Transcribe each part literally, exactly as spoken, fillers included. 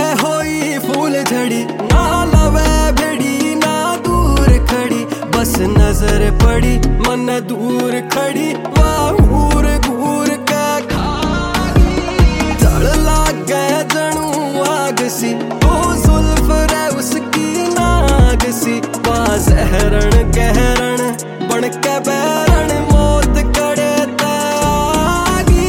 होई फूल झड़ी, ना लवे भेड़ी ना दूर खड़ी, बस नजर पड़ी मन दूर खड़ी, वाहूर घूर के खागी जल लाग गए जणू आग सी, ओ जुल्फ रे उसकी नाग सी, जहरण गहरण बन के बैरण मौत करे तागी,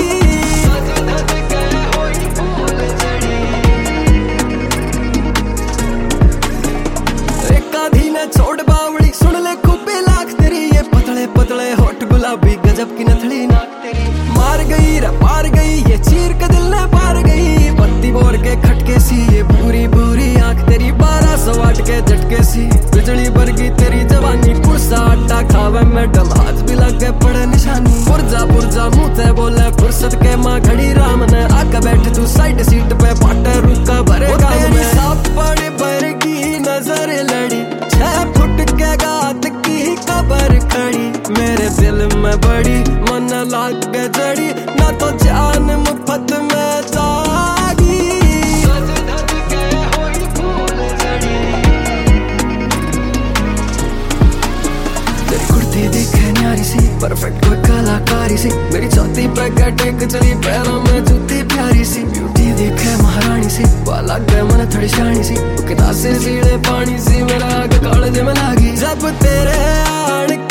एक आधी ने छोड़ बावड़ी सुन ले खूबे लाख तेरी, ये पतले पतले होठ गुलाबी गजब की नथड़ी ना तेरी, मार गई रे पार गई ये चीर के दिल ने पार गई, बत्ती बोर के खटके सी ये पूरी पूरी आंख तेरी, बारह सौ वाट के झटके सी बिजली बरगी तेरी जवानी, कुर्सा आटा खावे मैडम हाथ भी लग गए पड़े निशानी, पुरजा पुरजा मुंह ते बोले फुर्सत के माँ घड़ी राम ने, आके बैठ तू साइड सीट पे पाटे रुका भरे तेरी सापड़ बरगी नजर लड़ी, छह फुट के गात की कबर खड़ी, मेरे दिल में बड़ी मन लाग के जड़ी, ना तो जान मुफ्त में जागी, दिखे न्यारी सी परफेक्ट कोई कलाकारी सी, मेरी छाती पे टेक चली पैरों में जूती प्यारी सी, ब्यूटी दिखे महारानी सी, वाला गए मन थोड़ी शानी सी, किताब से सीढ़े पानी सी, मेरा आग काले में लागी जब तेरे आड़